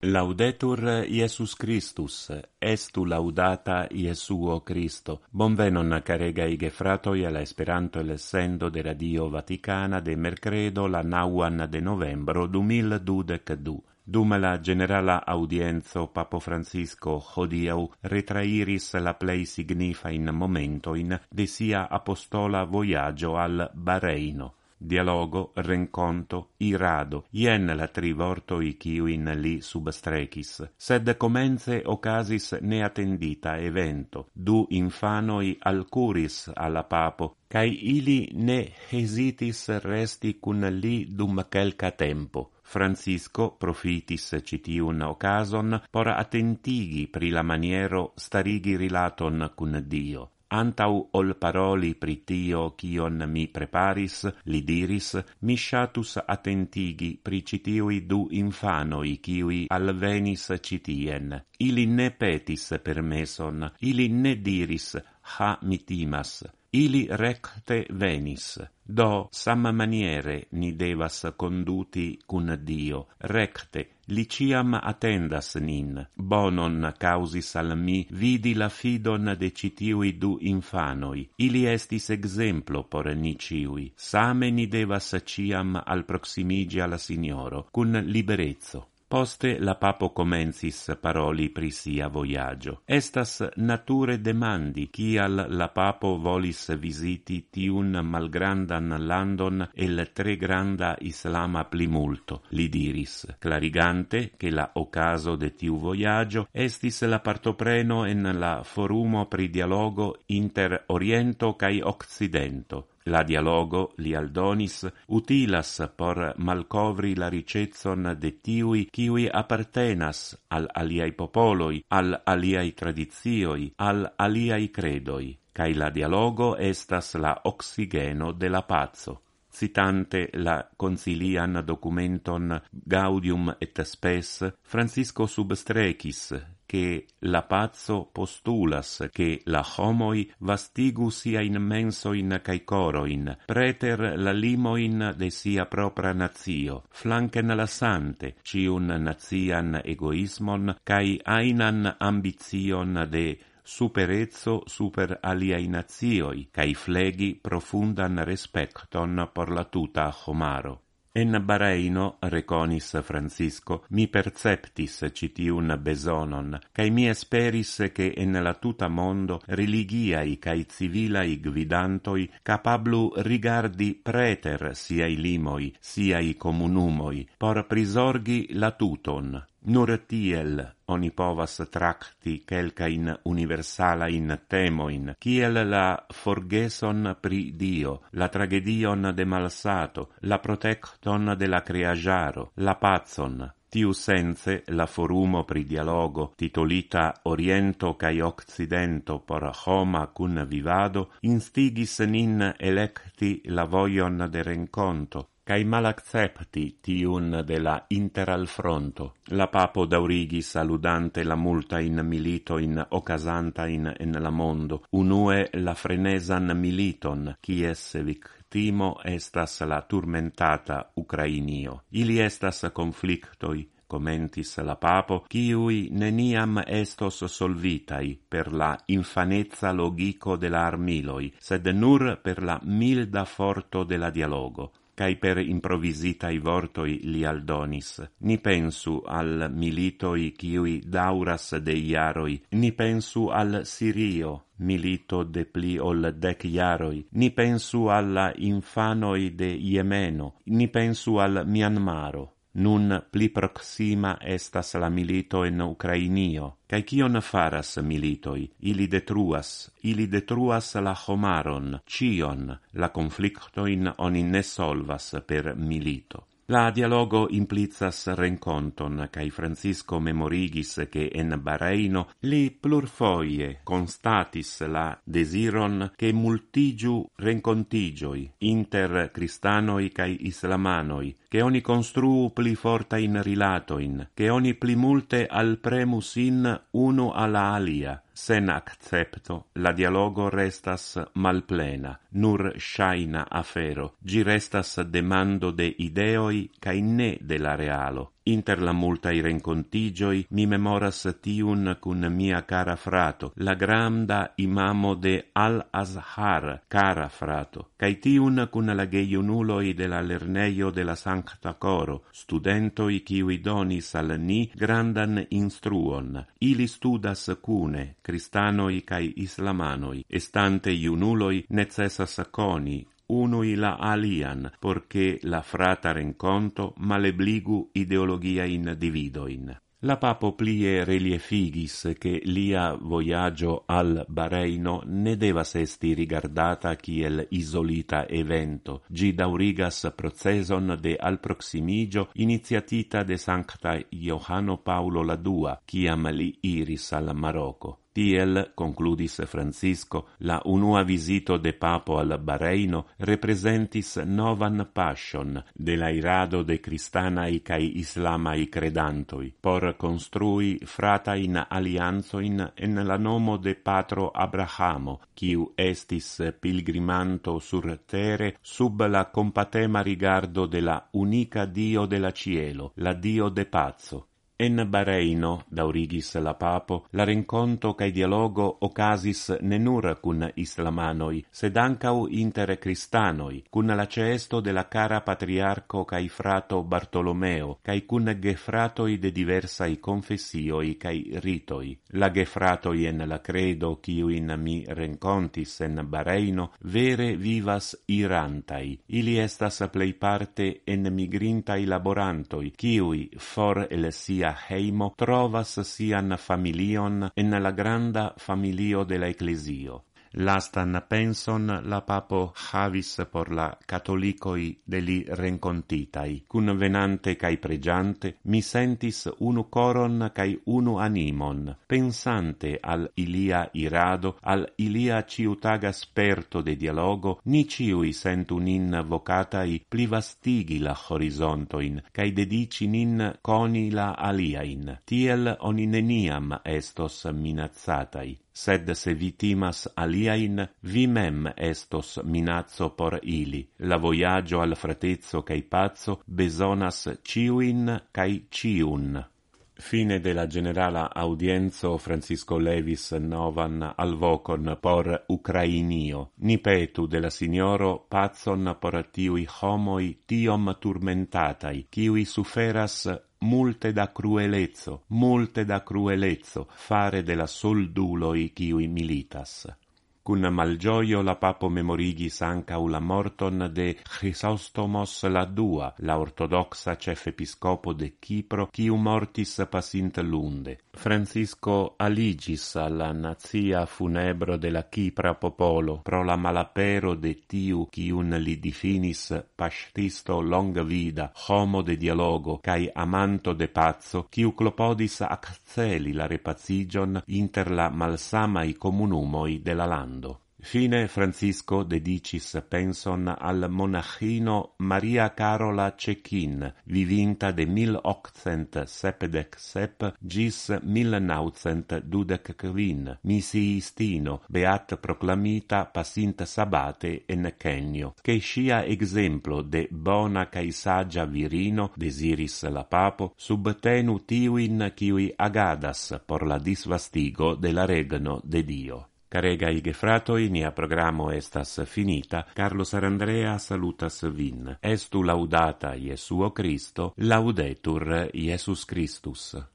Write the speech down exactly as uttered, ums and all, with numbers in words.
Laudetur Iesus Christus, estu laudata Iesuo Christo. Bonvenon caregai gefratoi alla Esperanto el sendo de Radio Vaticana de mercredo la nauan de novembro du mil dudecdu. Dum la generala audienzo Papo Francisco hodiau retrairis la plei signifain momentoin de sia apostola voyaggio al Bareino. Dialogo, renconto, irado, ien la tri vortoi quiuin li substrecis, sed comence ocasis neattendita evento, du infanoi alcuris alla papo, cae ili ne hesitis resti cun li dum quelca tempo. Francisco profitis citiun ocason por attentigi pri la maniero starigi rilaton cun Dio. Antau ol paroli pri tio cion mi preparis, li diris, mi shatus attentigi pri citiui du infanoi ciui alvenis citien. Ili ne petis permeson, ili ne diris, ha mi timas. Ili recte venis. Do, samma maniere ni devas conduti cun Dio, recte, li ciam attendas nin. Bonon causis al mi vidi la fidon de citiui du infanoi. Ili estis exemplo por ni ciui. Same ni devas ciam al proximigi alla Signoro, cun liberezzo. Poste la papo comencis paroli pri sia voyaggio. Estas nature demandi, cial la papo volis visiti tiun malgrandan landon el tre granda islama plimulto, li diris, clarigante che la ocaso de tiu voyaggio estis la partopreno en la forumo pri dialogo inter Oriento cae Occidento. La dialogo, li aldonis, utilas por malcovri la ricetson de tiui kiui appartenas al aliai popoloi, al aliai tradizioi, al aliai credoi, cae la dialogo estas la oxigeno de la pazzo. Citante la concilian documenton Gaudium et Spes, Francisco substrecis che la pazzo postulas che la homoi vastigu siain mensoin cae coroin, preter la limoin de sia propra nazio, flanken lasante ciun nazian egoismon cae ainan ambizion de superezzo super aliai nazioi, cae flegi profundan respecton por la tuta homaro. En Bareino, reconis Francisco, mi perceptis citiun besonon, cae mi esperis che en la tuta mondo religiai cae civilai gvidantoi capablu rigardi preter siai limoi, siai comunumoi, por prisorgi la tuton. Nur tiel oni povas tracti quelcain universalain temoin, kiel la forgeson pri Dio, la tragedion de malsato, la protecton de la creagiaro, la pazon. Tiu sense la forumo pri dialogo, titolita Oriento cae Occidento por homa cun vivado, instigis nin electi la voion de renconto, cae malaccepti tiun de la interalfronto. La papo daurigis aludante la multain militoin ocasantain en la mondo, unue la frenesan militon, quies victimo estas la turmentata Ucrainio. Ili estas conflictoi, commentis la papo, quiui neniam estos solvitai per la infanezza logico de la armiloi, sed nur per la milda forto de la dialogo. Cae per improvisitai vortoi li aldonis. Ni pensu al militoi quiui dauras de iaroi, ni pensu al Sirio, milito de pli ol dec iaroi, ni pensu alla infanoi de Iemeno, ni pensu al Myanmaro. Nun pli proxima estas la milito en Ucrainio, cae cion faras militoi? Ili detruas, ili detruas la homaron, cion, la conflictoin oni ne solvas per milito. La dialogo implicas renconton, cae Francisco memorigis che en Bareino li plurfoie constatis la desiron che multigiu rencontigioi inter cristanoi cae islamanoi, che oni construu pli fortain rilatoin, che oni pli multe alpremus in unu alla alia. Sen accepto, la dialogo restas malplena, nur shaina afero, gi restas demando de ideoi reali cae ne de la realo. Inter la multai rencontigioi mi memoras tiun cun mia cara frato, la granda imamo de Al-Azhar, cara frato, cae tiun cun la geiunuloi de la lerneio de la Sancta Coro, studentoi kiui donis al ni grandan instruon. Ili studas cune, cristanoi cae islamanoi, estante iunuloi necessas coni, unui la alian, porche la frata renconto malebligu ideologia in dividoin. La papo plie reliefigis che lia voyaggio al Bareino ne devas esti rigardata kiel isolita evento, gi daurigas proceson de alproximigio iniziatita de Sancta Johano Paulo la Dua, ciam li iris al Marocco. Tiel, concludis Francisco, la unua visito de papo al Bareino representis novan passion de la irado de cristanai cae islamai credantoi, por construi fratain alianzoin en la nomo de patro Abrahamo, quiu estis pilgrimanto sur terre sub la compatema rigardo de la unica Dio de la cielo, la Dio de pazzo. En Bareino, daurigis la papo, la renconto cae dialogo ocasis ne nur cun islamanoi, sed ancau inter cristanoi, cun la ceesto de la cara patriarco cae frato Bartolomeo, cae cun gefratoi de diversai confessioi cae ritoi. La gefratoi en la credo quiuin mi rencontis en Bareino vere vivas irantai. Ili estas plei parte enmigrintai laborantoi, quiui for el sia heimo trovas sian familion en la granda familio de la ecclesio. Lastan penson la papo havis por la catholicoi de li rencontitai. Cun venante cae pregiante, mi sentis unu coron cae unu animon, pensante al ilia irado, al ilia ciutaga sperto de dialogo, ni ciui sentu nin vocatai pli vastigi la horizontoin, cae dedici nin coni la aliain. Tiel oni neniam estos minazzatai. Sed se vi timas aliain, vi mem estos minazzo por ili. La voyaggio al fratezzo cae pazzo besonas ciuin cae ciun. Fine de la generala audienzo Francisco levis novan alvocon por Ucrainio. Ni petu de la signoro pazon por tiui homoi tiom turmentatai, kiui suferas multe da cruelezzo, multe da cruelezzo, fare de la solduloi kiui militas. Cun malgioio la papo memorigis ancau la morton de Chrysostomos la Dua, la ortodoxa cefepiscopo de Cipro, quiu mortis passint lunde. Francisco aligis alla nazia funebro de la Cipra popolo, pro la malapero de tiu quiun li difinis pastisto longa vida, homo de dialogo, cae amanto de pazzo, quiu clopodis acceli la repazigion inter la malsamai comunumoi de la lando. Fine Francisco dedicis penson al monachino Maria Carola Cecchin, vivinta de mil octcent sepdec sep gis mil naucent dudec quin, missiistino, beat proclamita passint sabate en Kenio, che scia exemplo de bona cae sagia virino, desiris la papo, subtenu tiuin quiui agadas por la disvastigo de la regno de Dio. Caregai gefratoi, nia programo estas finita. Carlo Sarandrea salutas vin. Estu laudata Iesuo Christo, laudetur Iesus Christus.